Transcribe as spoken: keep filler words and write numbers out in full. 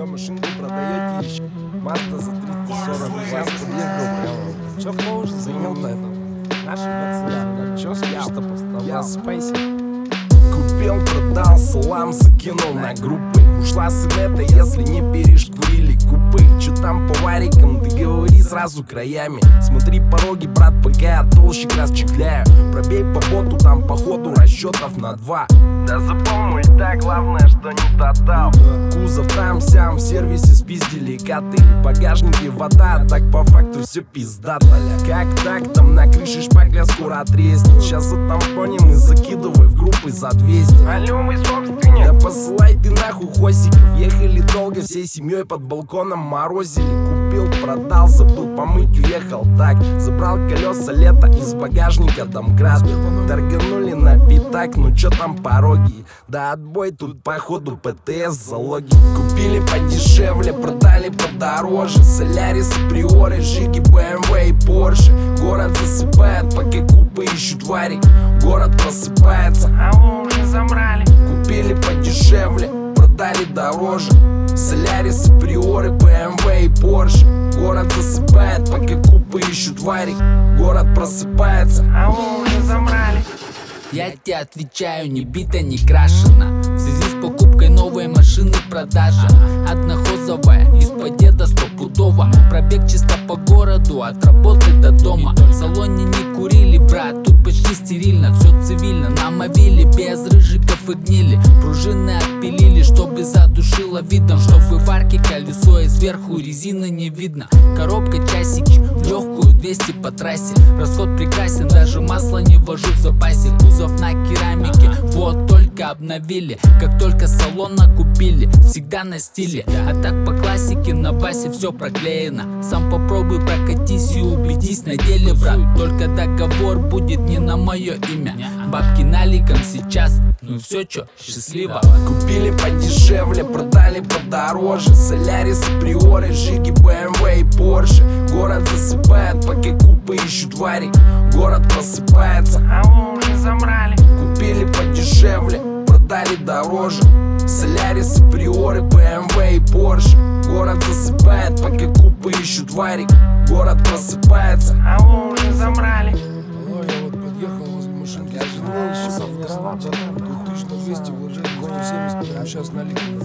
машинку продаете еще. Мазда за триста сорок. Сейчас подъехал прямо. Чё кто уже занял-то это? Наши пацаны. Чё спишь-то поставлял? Спейси. Купил, продал, салам закинул на группы. Ушла с инета, если не перешкурили купы. Чё там по варикам, ты говори сразу краями. Смотри пороги, брат, пока я толщик расчехляю. Пробей по боту, там походу расчетов на два. Да запомни, да, главное, что не тотал. Кузов там-сям, в сервисе спиздили коты. В багажнике вода, так по факту все пиздато. Как так, там на крыше шпакля скоро треснет. Сейчас затампоним и закидывай в группы за двести. Алло, мой собственник. Да посылай ты нахуй хосиков. Ехали долго, всей семьей под балконом морозили. Купил, продал, забыл помыть, уехал так. Забрал колеса лето из багажника домкрат. Торганули на пятак, ну чё там пороги. Да отбой тут походу ПТС залоги. Купили подешевле, продали подороже. Солярисы, приоры, жиги, БМВ и Порше. Город засыпает, пока купы ищут варик. Город просыпается, а вы уже забрали. Купили подешевле, продали дороже. Солярисы, приоры, БМВ и Порше. Город засыпает, пока купы ищут варик. Город просыпается, а вы уже забрали. Я тебе отвечаю, не бита, не крашена. В связи с покупкой новой машины продажа. Однохозовая, из-под деда стопудово. Пробег чисто по городу, от работы до дома. В салоне не курили, брат, тут почти стерильно. Все цивильно, намовили, без рыжиков и гнили. Пружины отпилили, чтобы задушило видом. Чтобы в арке колесо и сверху резины не видно. Коробка часики, в легкую двести по трассе. Расход прекрасен, даже масло не вожу в запасе. На керамике, вот только обновили. Как только салон накупили, всегда на стиле. А так по классике на басе все проклеено. Сам попробуй прокатись и убедись на деле, брат. Только договор будет не на мое имя. Бабки наликом сейчас, ну все чё, счастливо. Купили подешевле, продали подороже. Солярисы, приоры, жиги, БМВ и Порше. Город засыпает, пока купы ищут варик. Город просыпается, а вы уже забрали. Купили подешевле, продали дороже. Солярисы, приоры, БМВ и Порше. Город засыпает, пока купы ищут варик. Город просыпается, а вы уже забрали. Алло, я вот подъехал возле машинки. Я же думал, что там не работает. Тут тысяча двести вложили, сто семьдесят прямо сейчас наликом.